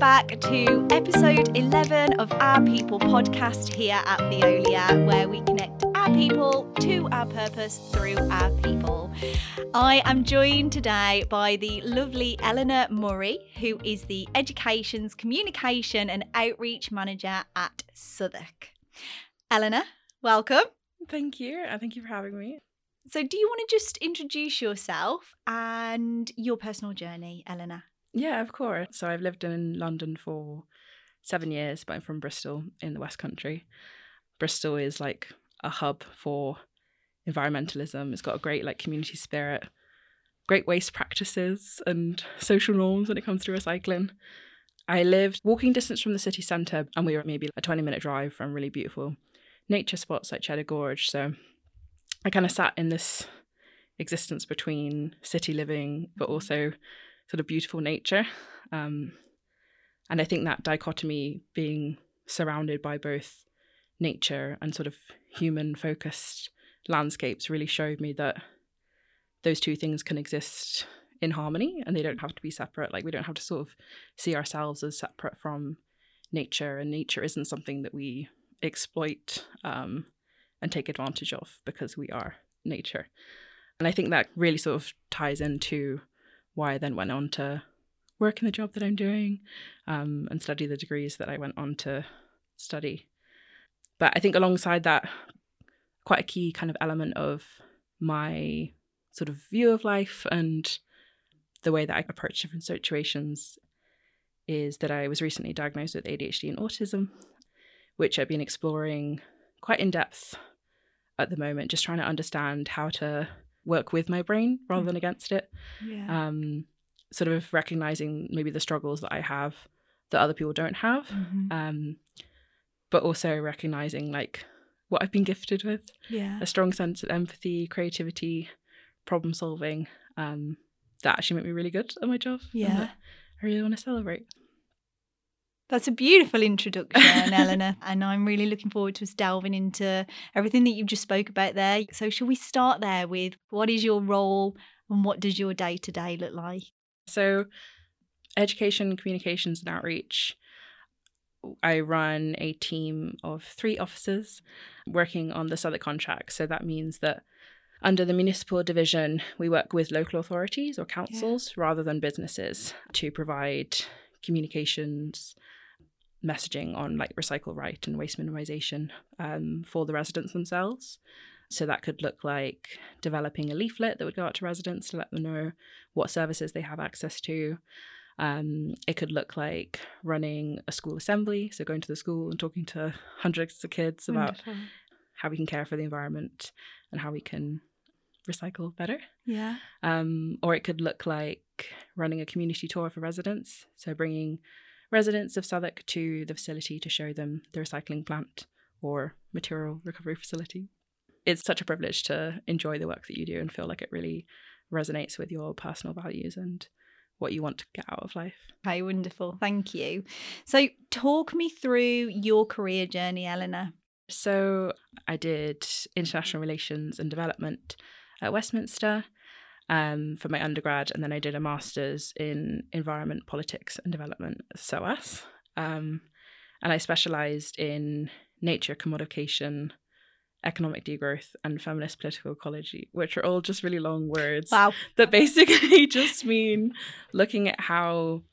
back to episode 11 of Our People podcast here at Veolia, where we connect our people to our purpose through our people. I am joined today by the lovely Eleanor Murray, who is the Education's Communication and Outreach Manager at Southwark. Eleanor, welcome. Thank you. Thank you for having me. So do you want to just introduce yourself and your personal journey, Eleanor? Yeah, of course. So I've lived in London for 7 years, but I'm from Bristol in the West Country. Bristol is like a hub for environmentalism. It's got a great community spirit, great waste practices and social norms when it comes to recycling. I lived walking distance from the city centre, and we were maybe a 20-minute drive from really beautiful nature spots like Cheddar Gorge. So I kind of sat in this existence between city living, but also sort of beautiful nature. And I think that dichotomy, being surrounded by both nature and sort of human-focused landscapes, really showed me that those two things can exist in harmony and they don't have to be separate. We don't have to sort of see ourselves as separate from nature, and nature isn't something that we exploit and take advantage of because we are nature. And I think that really sort of ties into why I then went on to work in the job that I'm doing and study the degrees that I went on to study. But I think alongside that, quite a key kind of element of my sort of view of life and the way that I approach different situations is that I was recently diagnosed with ADHD and autism, which I've been exploring quite in depth at the moment, just trying to understand how to work with my brain rather than against it. Yeah. Sort of recognizing maybe the struggles that I have that other people don't have, but also recognizing what I've been gifted with. Yeah. A strong sense of empathy, creativity, problem solving, that actually make me really good at my job. Yeah. And that I really want to celebrate. That's a beautiful introduction, Eleanor, and I'm really looking forward to us delving into everything that you've just spoke about there. So shall we start there with what is your role and what does your day-to-day look like? So education, communications and outreach, I run a team of 3 officers working on the Southwark contract. So that means that under the municipal division, we work with local authorities or councils rather than businesses to provide communications, messaging on recycle right and waste minimisation for the residents themselves. So that could look like developing a leaflet that would go out to residents to let them know what services they have access to. It could look like running a school assembly, so going to the school and talking to hundreds of kids about how we can care for the environment and how we can recycle better. Yeah. Or it could look like running a community tour for residents, so bringing residents of Southwark to the facility to show them the recycling plant or material recovery facility. It's such a privilege to enjoy the work that you do and feel like it really resonates with your personal values and what you want to get out of life. Okay, wonderful. Thank you. So talk me through your career journey, Eleanor. So I did international relations and development at Westminster for my undergrad, and then I did a master's in environment, politics and development at SOAS. And I specialised in nature commodification, economic degrowth and feminist political ecology, which are all just really long words. Wow. That basically just mean looking at how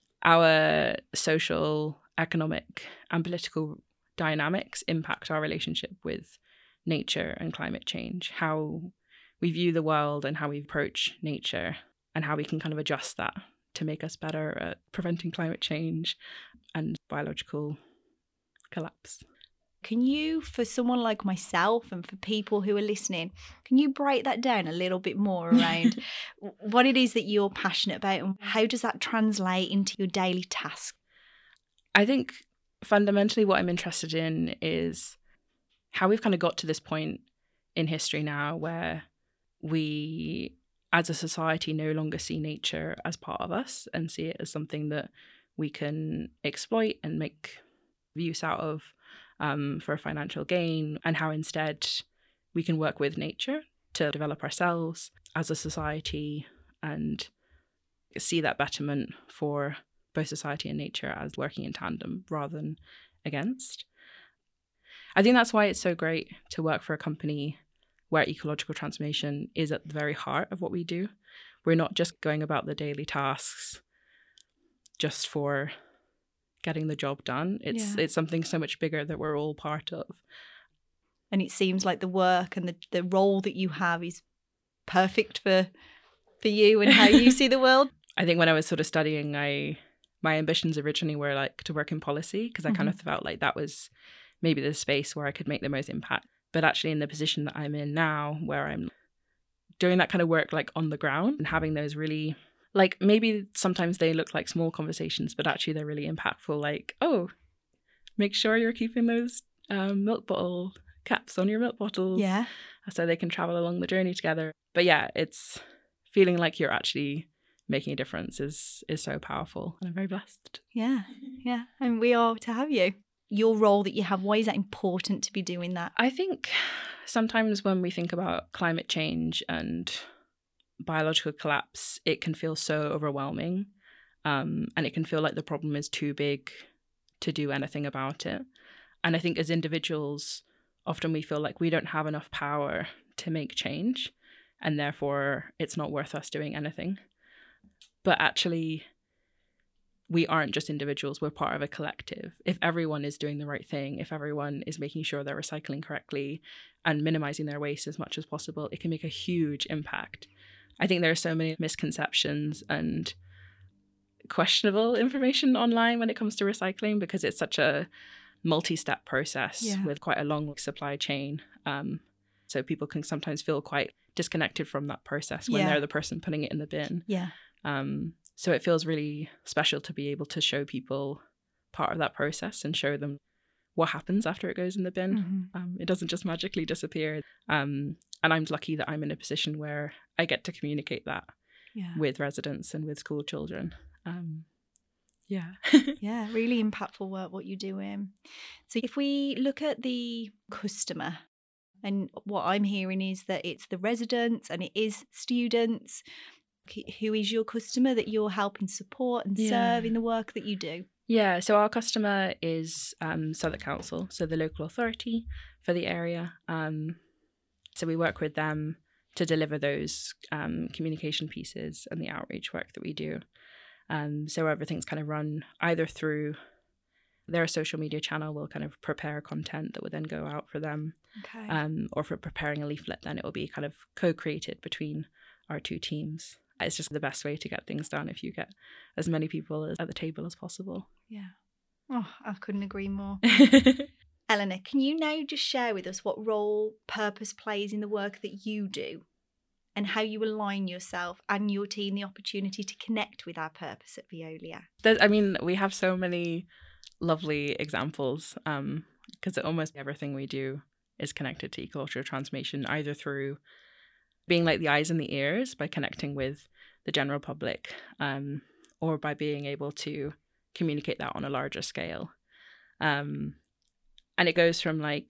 our social, economic and political dynamics impact our relationship with nature and climate change, how we view the world and how we approach nature, and how we can kind of adjust that to make us better at preventing climate change and biological collapse. Can you, for someone like myself and for people who are listening, can you break that down a little bit more around what it is that you're passionate about and how does that translate into your daily task? I think fundamentally what I'm interested in is how we've kind of got to this point in history now where we, as a society, no longer see nature as part of us and see it as something that we can exploit and make use out of for a financial gain, and how instead we can work with nature to develop ourselves as a society and see that betterment for both society and nature as working in tandem rather than against. I think that's why it's so great to work for a company where ecological transformation is at the very heart of what we do. We're not just going about the daily tasks just for getting the job done. It's something so much bigger that we're all part of. And it seems like the work and the role that you have is perfect for you and how you see the world. I think when I was sort of studying, my ambitions originally were like to work in policy, because I kind of felt like that was maybe the space where I could make the most impact. But actually in the position that I'm in now, where I'm doing that kind of work like on the ground and having those really, like, maybe sometimes they look like small conversations, but actually they're really impactful. Like, oh, make sure you're keeping those milk bottle caps on your milk bottles, so they can travel along the journey together. But yeah, it's feeling like you're actually making a difference is so powerful, and I'm very blessed. Yeah, and we are to have you. Your role that you have, why is that important to be doing that? I think sometimes when we think about climate change and biological collapse, it can feel so overwhelming, and it can feel like the problem is too big to do anything about it. And I think as individuals, often we feel like we don't have enough power to make change, and therefore it's not worth us doing anything. But actually, we aren't just individuals, we're part of a collective. If everyone is doing the right thing, if everyone is making sure they're recycling correctly and minimizing their waste as much as possible, it can make a huge impact. I think there are so many misconceptions and questionable information online when it comes to recycling, because it's such a multi-step process with quite a long supply chain. So people can sometimes feel quite disconnected from that process when they're the person putting it in the bin. So it feels really special to be able to show people part of that process and show them what happens after it goes in the bin. It doesn't just magically disappear. And I'm lucky that I'm in a position where I get to communicate that with residents and with school children. Really impactful work what you do. So if we look at the customer, and what I'm hearing is that it's the residents and it is students. Who is your customer that you're helping support and serve in the work that you do? Yeah, so our customer is Southwark Council, so the local authority for the area. So we work with them to deliver those communication pieces and the outreach work that we do. So everything's kind of run either through their social media channel. We'll kind of prepare content that would then go out for them. Or for preparing a leaflet, then it will be kind of co-created between our two teams. It's just the best way to get things done if you get as many people at the table as possible. Yeah. Oh, I couldn't agree more. Eleanor, can you now just share with us what role purpose plays in the work that you do and how you align yourself and your team the opportunity to connect with our purpose at Veolia? We have so many lovely examples because almost everything we do is connected to ecological transformation, either through being like the eyes and the ears by connecting with the general public, or by being able to communicate that on a larger scale. And it goes from like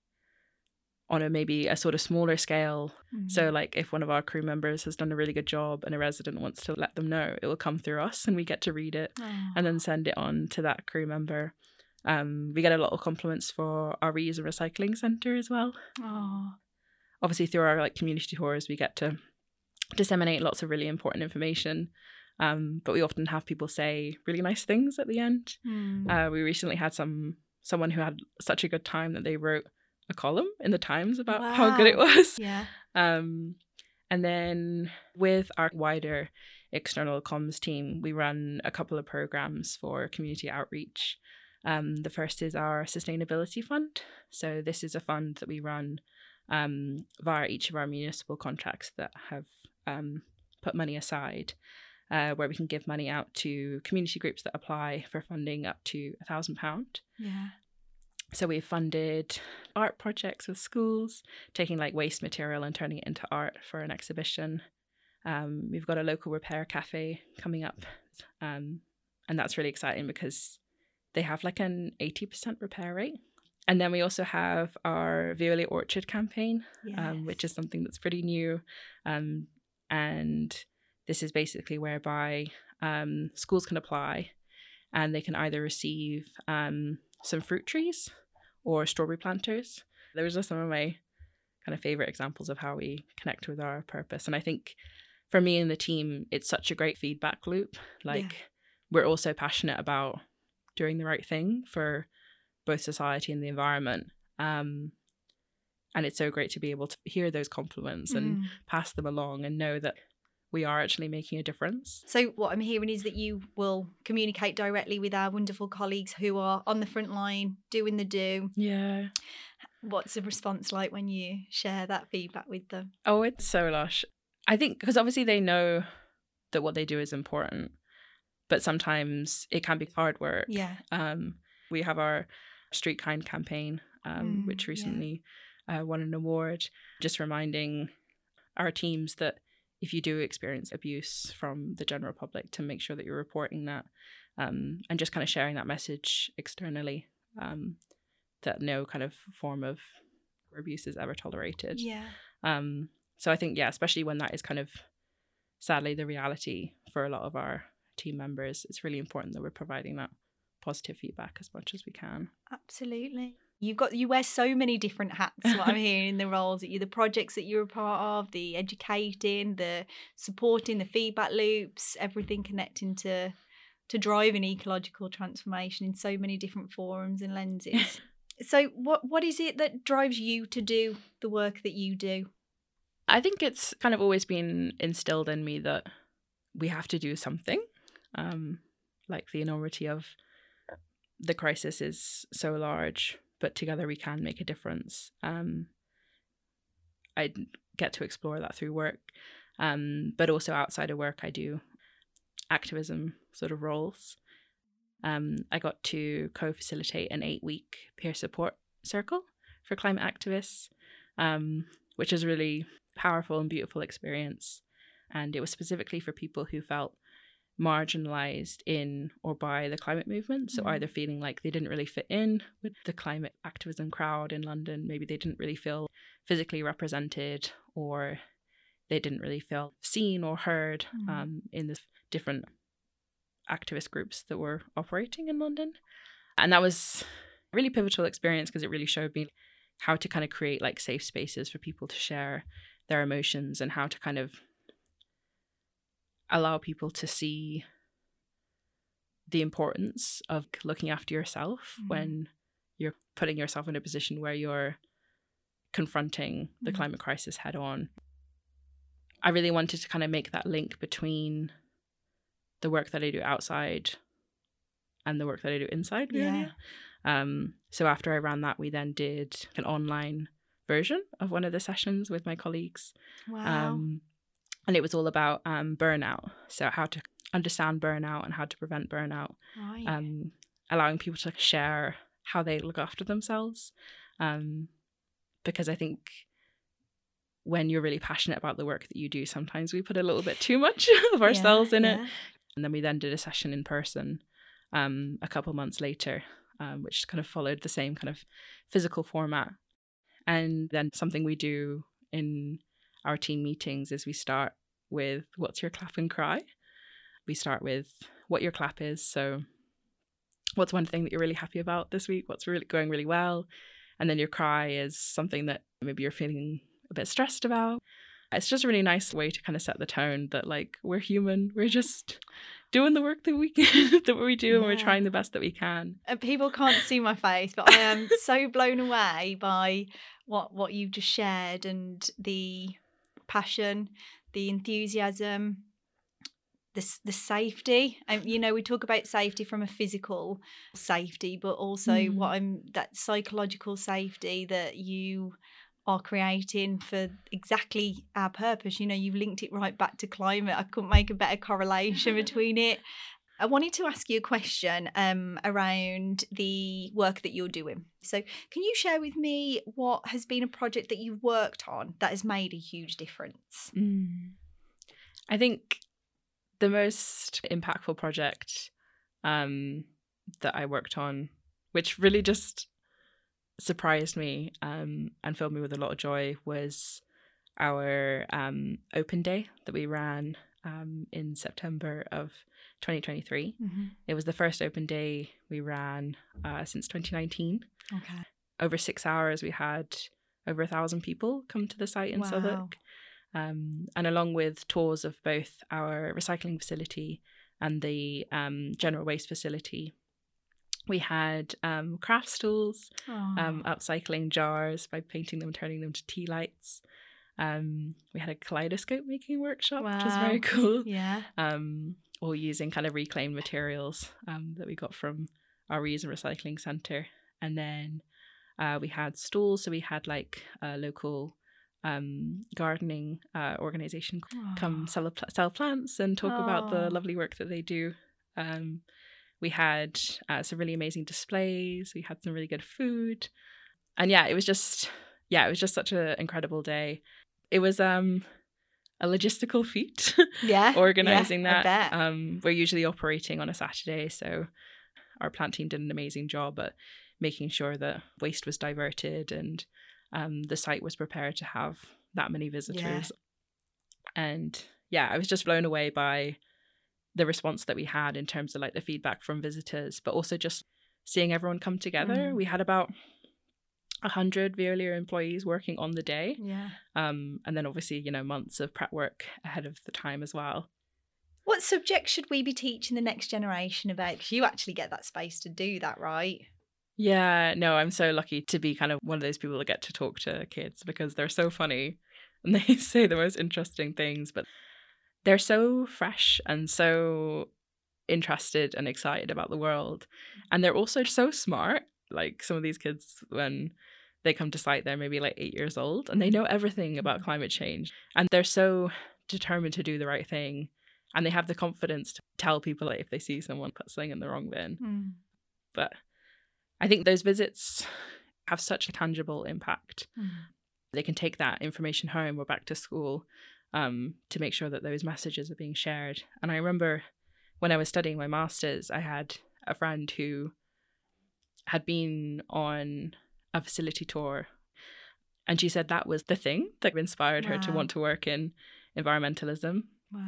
on maybe a sort of smaller scale. So like if one of our crew members has done a really good job and a resident wants to let them know, it will come through us and we get to read it and then send it on to that crew member. We get a lot of compliments for our reuse and recycling centre as well. Obviously through our like community tours, we get to disseminate lots of really important information. But we often have people say really nice things at the end. We recently had someone who had such a good time that they wrote a column in the Times about how good it was. And then with our wider external comms team, we run a couple of programs for community outreach. The first is our sustainability fund. So this is a fund that we run via each of our municipal contracts that have put money aside, where we can give money out to community groups that apply for funding up to £1,000. So we've funded art projects with schools, taking like waste material and turning it into art for an exhibition. We've got a local repair cafe coming up, and that's really exciting because they have like an 80% repair rate. And then we also have our Veolia Orchard campaign, which is something that's pretty new. And this is basically whereby schools can apply and they can either receive some fruit trees or strawberry planters. Those are some of my kind of favorite examples of how we connect with our purpose. And I think for me and the team, it's such a great feedback loop. We're also passionate about doing the right thing for both society and the environment. And it's so great to be able to hear those compliments and pass them along and know that we are actually making a difference. So what I'm hearing is that you will communicate directly with our wonderful colleagues who are on the front line doing the do. Yeah. What's the response like when you share that feedback with them? Oh, it's so lush. I think because obviously they know that what they do is important, but sometimes it can be hard work. Yeah. We have our Street Kind campaign, which recently won an award, just reminding our teams that if you do experience abuse from the general public, to make sure that you're reporting that, and just kind of sharing that message externally, that no kind of form of abuse is ever tolerated. Yeah. So I think, especially when that is kind of sadly the reality for a lot of our team members, it's really important that we're providing that positive feedback as much as we can. Absolutely. You wear so many different hats, what I'm hearing in the roles, that the projects that you're a part of, the educating, the supporting, the feedback loops, everything connecting to driving ecological transformation in so many different forums and lenses. So what is it that drives you to do the work that you do? I think it's kind of always been instilled in me that we have to do something. Like the enormity of the crisis is so large, but together we can make a difference. I get to explore that through work, but also outside of work I do activism sort of roles. I got to co-facilitate an 8-week peer support circle for climate activists, which is a really powerful and beautiful experience. And it was specifically for people who felt marginalized in or by the climate movement. So either feeling like they didn't really fit in with the climate activism crowd in London, maybe they didn't really feel physically represented, or they didn't really feel seen or heard in the different activist groups that were operating in London. And that was a really pivotal experience because it really showed me how to kind of create like safe spaces for people to share their emotions, and how to kind of allow people to see the importance of looking after yourself when you're putting yourself in a position where you're confronting the climate crisis head on. I really wanted to kind of make that link between the work that I do outside and the work that I do inside. Really. So after I ran that, we then did an online version of one of the sessions with my colleagues. Wow. And it was all about burnout. So how to understand burnout and how to prevent burnout. Right. Allowing people to share how they look after themselves. Because I think when you're really passionate about the work that you do, sometimes we put a little bit too much of ourselves in it. And then we then did a session in person a couple months later, which kind of followed the same kind of physical format. And then something we do in our team meetings is we start with what's your clap and cry. We start with what your clap is. So what's one thing that you're really happy about this week? What's really going really well? And then your cry is something that maybe you're feeling a bit stressed about. It's just a really nice way to kind of set the tone that like we're human. We're just doing the work that we can, that we do, and we're trying the best that we can. People can't see my face, but I am so blown away by what you've just shared, and the passion, the enthusiasm, the safety. And we talk about safety from a physical safety, but also that psychological safety that you are creating for exactly our purpose. You've linked it right back to climate. I couldn't make a better correlation between it. I wanted to ask you a question around the work that you're doing. So can you share with me what has been a project that you've worked on that has made a huge difference? I think the most impactful project that I worked on, which really just surprised me and filled me with a lot of joy, was our open day that we ran in September of 2023. Mm-hmm. It was the first open day we ran since 2019. Okay. Over 6 hours, we had over 1,000 people come to the site in Southwark. And along with tours of both our recycling facility and the general waste facility, we had craft stalls, upcycling jars by painting them, turning them to tea lights. We had a kaleidoscope making workshop, which was very cool. Yeah. All using kind of reclaimed materials that we got from our reuse and recycling centre. And then we had stalls, so we had like a local gardening organisation come sell plants and talk about the lovely work that they do. We had some really amazing displays. We had some really good food. And it was just such an incredible day. It was a logistical feat organising that. I bet. We're usually operating on a Saturday, so our plant team did an amazing job at making sure that waste was diverted and the site was prepared to have that many visitors. And I was just blown away by the response that we had in terms of like the feedback from visitors, but also just seeing everyone come together. We had about 100 Veolia employees working on the day. And then obviously, months of prep work ahead of the time as well. What subject should we be teaching the next generation about? Because you actually get that space to do that, right? Yeah, no, I'm so lucky to be kind of one of those people that get to talk to kids because they're so funny and they say the most interesting things, but they're so fresh and so interested and excited about the world. And they're also so smart. Like some of these kids, when they come to site, they're maybe like 8 years old and they know everything about climate change. And they're so determined to do the right thing. And they have the confidence to tell people like, if they see someone put something in the wrong bin. But I think those visits have such a tangible impact. They can take that information home or back to school to make sure that those messages are being shared. And I remember when I was studying my master's, I had a friend who had been on a facility tour, and she said that was the thing that inspired her to want to work in environmentalism.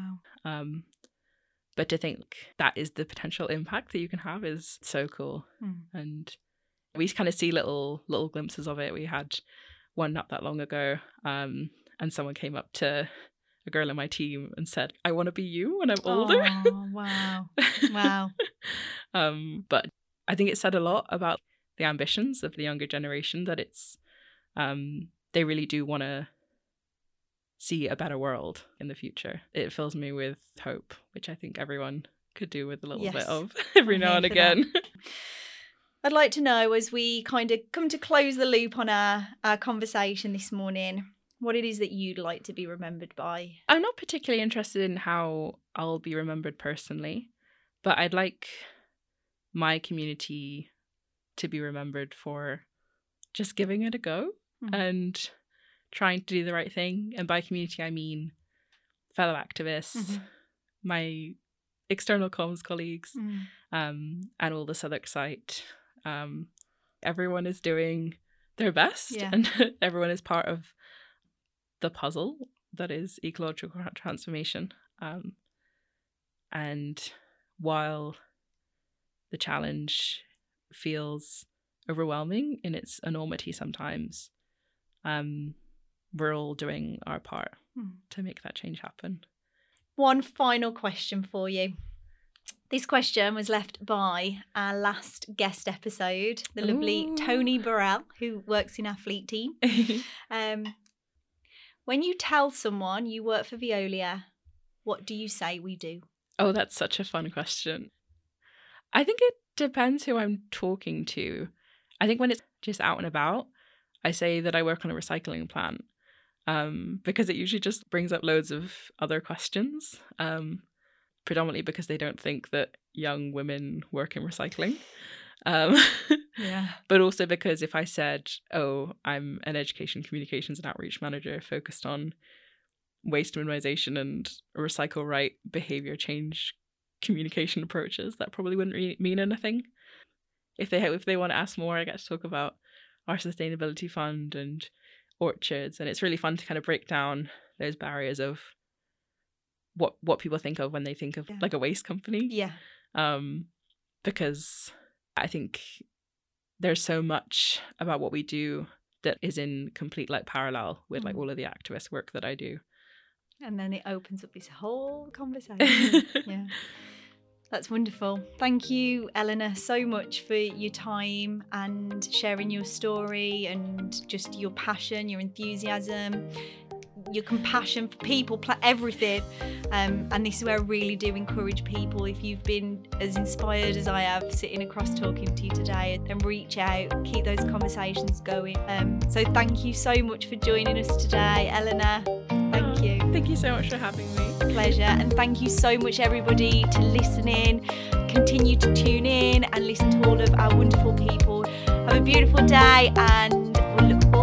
But to think that is the potential impact that you can have is so cool. And we kind of see little glimpses of it. We had one not that long ago, and someone came up to a girl in my team and said, "I want to be you when I'm older." Wow. But I think it said a lot about the ambitions of the younger generation, that it's they really do want to see a better world in the future. It fills me with hope, which I think everyone could do with a little bit of every now and again. I'd like to know, as we kind of come to close the loop on our conversation this morning, what it is that you'd like to be remembered by. I'm not particularly interested in how I'll be remembered personally, but I'd like my community to be remembered for just giving it a go and trying to do the right thing. And by community, I mean fellow activists, my external comms colleagues, and all the Southwark site. Everyone is doing their best and everyone is part of the puzzle that is ecological transformation. And while the challenge feels overwhelming in its enormity sometimes, we're all doing our part to make that change happen. One final question for you. This question was left by our last guest episode, the lovely Tony Burrell, who works in our fleet team. When you tell someone you work for Veolia, what do you say we do? Oh, that's such a fun question. I think it depends who I'm talking to. I think when it's just out and about, I say that I work on a recycling plant because it usually just brings up loads of other questions, predominantly because they don't think that young women work in recycling. But also because if I said, oh, I'm an education, communications and outreach manager focused on waste minimization and recycle right behavior change communication approaches, that probably wouldn't really mean anything. If they want to ask more, I get to talk about our sustainability fund and orchards, and it's really fun to kind of break down those barriers of what people think of when they think of like a waste company. Yeah. Because I think there's so much about what we do that is in complete like parallel with like all of the activist work that I do. And then it opens up this whole conversation. Yeah. That's wonderful. Thank you, Eleanor, so much for your time and sharing your story and just your passion, your enthusiasm, your compassion for people, everything. And this is where I really do encourage people, if you've been as inspired as I have sitting across talking to you today, then reach out, keep those conversations going. So thank you so much for joining us today, Eleanor. Thank you. Thank you so much for having me. Pleasure. And thank you so much, everybody, to listening. Continue to tune in and listen to all of our wonderful people. Have a beautiful day, and we'll look forward